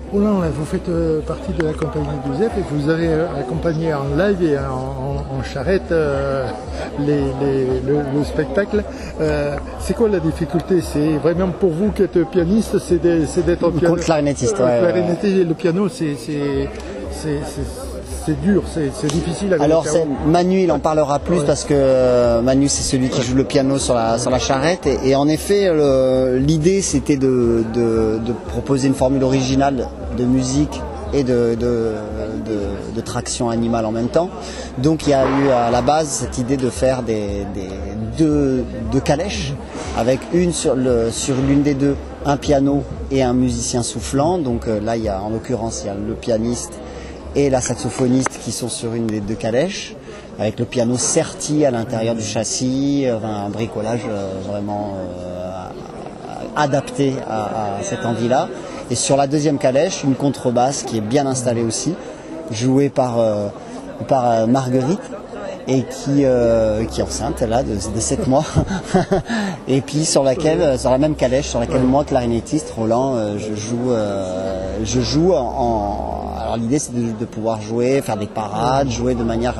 Roland, là, vous faites partie de la compagnie Giuseppe et vous avez accompagné en live et en charrette le spectacle. C'est quoi la difficulté? C'est vraiment pour vous qui êtes pianiste, c'est d'être piano. Clarinettiste, clarinetté, le piano, c'est dur, c'est difficile. Alors Manu, il en parlera plus parce que Manu, c'est celui qui joue le piano sur la charrette. Et en effet, l'idée, c'était de proposer une formule originale de musique et de traction animale en même temps. Donc il y a eu à la base cette idée de faire deux calèches, avec sur l'une des deux un piano et un musicien soufflant. Donc là, en l'occurrence, il y a le pianiste et la saxophoniste qui sont sur une des deux calèches, avec le piano serti à l'intérieur du châssis, un bricolage vraiment adapté à cette envie-là. Et sur la deuxième calèche, une contrebasse qui est bien installée aussi, jouée par Marguerite, et qui est enceinte là de 7 mois. Et puis sur la même calèche sur laquelle moi, clarinettiste, Roland, je joue alors l'idée, c'est de pouvoir jouer, faire des parades, jouer de manière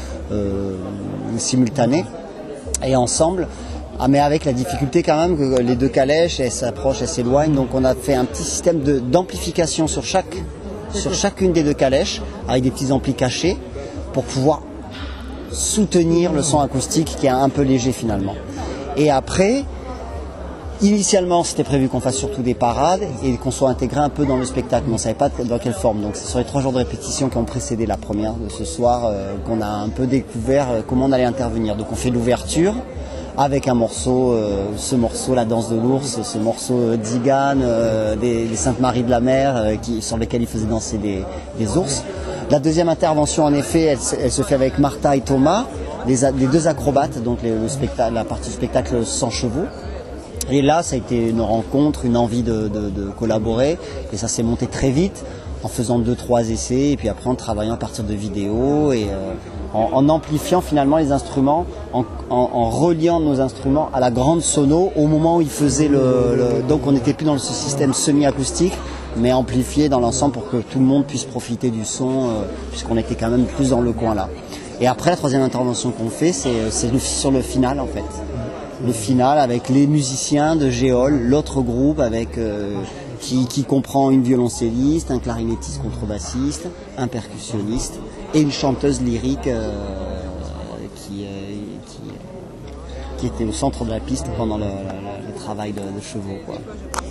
simultanée et ensemble. Mais avec la difficulté quand même que les deux calèches, elles s'approchent, elles s'éloignent. Donc on a fait un petit système d'amplification sur chacune des deux calèches, avec des petits amplis cachés, pour pouvoir soutenir le son acoustique qui est un peu léger finalement. Et après, initialement, c'était prévu qu'on fasse surtout des parades et qu'on soit intégré un peu dans le spectacle, mais on ne savait pas dans quelle forme. Donc ce sont les 3 jours de répétition qui ont précédé la première de ce soir qu'on a un peu découvert comment on allait intervenir. Donc on fait l'ouverture avec un morceau, ce morceau, La danse de l'ours, ce morceau d'Igane, des Saintes Maries de la Mer, sur lesquels il faisait danser des ours. La deuxième intervention, en effet, elle se fait avec Martha et Thomas, les deux acrobates, donc la partie spectacle sans chevaux. Et là, ça a été une rencontre, une envie de collaborer, et ça s'est monté très vite, en faisant 2-3 essais, et puis après en travaillant à partir de vidéos, et en amplifiant finalement les instruments, en reliant nos instruments à la grande sono, au moment où ils faisaient donc on n'était plus dans ce système semi-acoustique, mais amplifié dans l'ensemble pour que tout le monde puisse profiter du son, puisqu'on était quand même plus dans le coin là. Et après, la troisième intervention qu'on fait, c'est sur le final en fait. Le final avec les musiciens de Géol, l'autre groupe avec qui comprend une violoncelliste, un clarinettiste contrebassiste, un percussionniste et une chanteuse lyrique qui était au centre de la piste pendant le travail de chevaux, quoi.